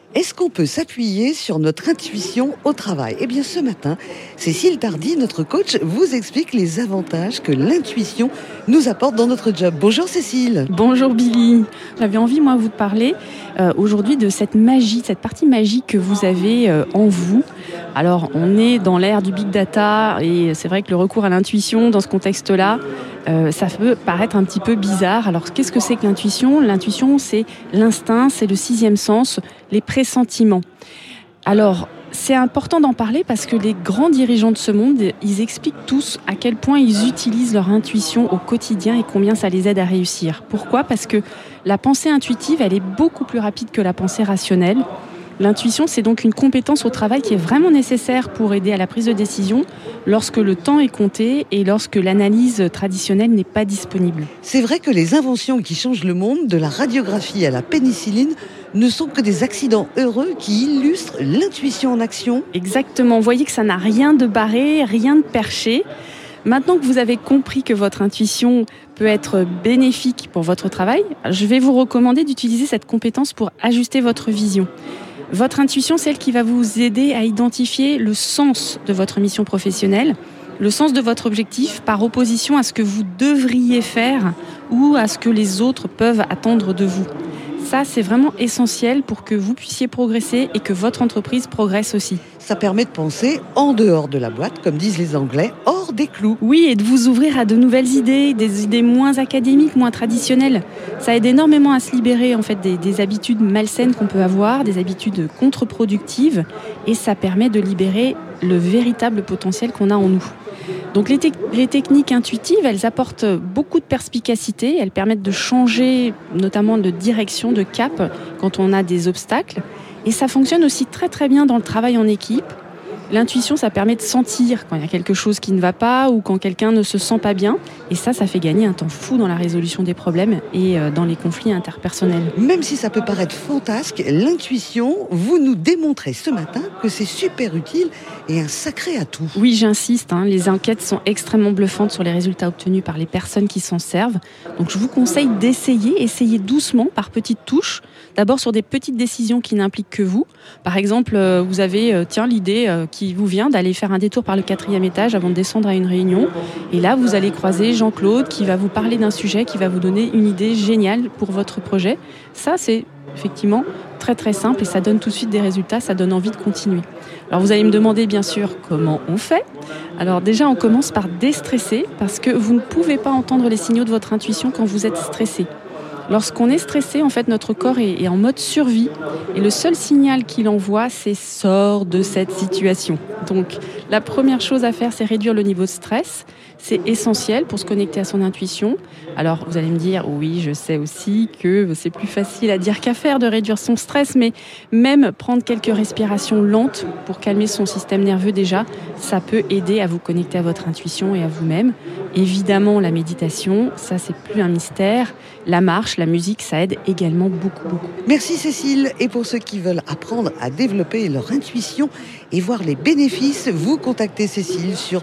Est-ce qu'on peut s'appuyer sur notre intuition au travail ? Eh bien, ce matin, Cécile Tardy, notre coach, vous explique les avantages que l'intuition nous apporte dans notre job. Bonjour Cécile. Bonjour Billy. J'avais envie, moi, de vous parler aujourd'hui de cette magie, cette partie magique que vous avez en vous. Alors, on est dans l'ère du big data et c'est vrai que le recours à l'intuition dans ce contexte-là, ça peut paraître un petit peu bizarre. Alors, qu'est-ce que c'est que l'intuition ? L'intuition, c'est l'instinct, c'est le sixième sens, les pressentiments. Alors, c'est important d'en parler parce que les grands dirigeants de ce monde, ils expliquent tous à quel point ils utilisent leur intuition au quotidien et combien ça les aide à réussir. Pourquoi ? Parce que la pensée intuitive, elle est beaucoup plus rapide que la pensée rationnelle. L'intuition, c'est donc une compétence au travail qui est vraiment nécessaire pour aider à la prise de décision lorsque le temps est compté et lorsque l'analyse traditionnelle n'est pas disponible. C'est vrai que les inventions qui changent le monde, de la radiographie à la pénicilline, ne sont que des accidents heureux qui illustrent l'intuition en action. Exactement, vous voyez que ça n'a rien de barré, rien de perché. Maintenant que vous avez compris que votre intuition peut être bénéfique pour votre travail, je vais vous recommander d'utiliser cette compétence pour ajuster votre vision. Votre intuition, c'est elle qui va vous aider à identifier le sens de votre mission professionnelle, le sens de votre objectif par opposition à ce que vous devriez faire ou à ce que les autres peuvent attendre de vous. Ça, c'est vraiment essentiel pour que vous puissiez progresser et que votre entreprise progresse aussi. Ça permet de penser en dehors de la boîte, comme disent les Anglais, hors des clous. Oui, et de vous ouvrir à de nouvelles idées, des idées moins académiques, moins traditionnelles. Ça aide énormément à se libérer en fait, des habitudes malsaines qu'on peut avoir, des habitudes contre-productives, et ça permet de libérer le véritable potentiel qu'on a en nous. Donc les techniques intuitives, elles apportent beaucoup de perspicacité, elles permettent de changer notamment de direction, de cap quand on a des obstacles. Et ça fonctionne aussi très très bien dans le travail en équipe. L'intuition, ça permet de sentir quand il y a quelque chose qui ne va pas ou quand quelqu'un ne se sent pas bien. Et ça fait gagner un temps fou dans la résolution des problèmes et dans les conflits interpersonnels. Même si ça peut paraître fantasque, l'intuition, vous nous démontrez ce matin que c'est super utile et un sacré atout. Oui, j'insiste, les enquêtes sont extrêmement bluffantes sur les résultats obtenus par les personnes qui s'en servent. Donc je vous conseille essayez doucement par petites touches. D'abord sur des petites décisions qui n'impliquent que vous. Par exemple, vous avez l'idée qui vous vient d'aller faire un détour par le 4e étage avant de descendre à une réunion. Et là, vous allez croiser Jean-Claude qui va vous parler d'un sujet, qui va vous donner une idée géniale pour votre projet. Ça, c'est effectivement très très simple et ça donne tout de suite des résultats, ça donne envie de continuer. Alors vous allez me demander bien sûr comment on fait. Alors déjà, on commence par déstresser parce que vous ne pouvez pas entendre les signaux de votre intuition quand vous êtes stressé. Lorsqu'on est stressé, en fait, notre corps est en mode survie et le seul signal qu'il envoie, c'est « sors de cette situation ». Donc, la première chose à faire, c'est réduire le niveau de stress. C'est essentiel pour se connecter à son intuition. Alors, vous allez me dire, oui, je sais aussi que c'est plus facile à dire qu'à faire de réduire son stress, mais même prendre quelques respirations lentes pour calmer son système nerveux déjà, ça peut aider à vous connecter à votre intuition et à vous-même. Évidemment, la méditation, ça, c'est plus un mystère. La marche, la musique, ça aide également beaucoup. Merci Cécile. Et pour ceux qui veulent apprendre à développer leur intuition et voir les bénéfices, vous contactez Cécile sur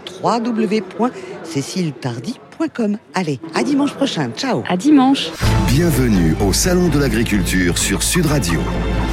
www.ceciletardy.com. Allez, à dimanche prochain. Ciao. À dimanche. Bienvenue au Salon de l'Agriculture sur Sud Radio.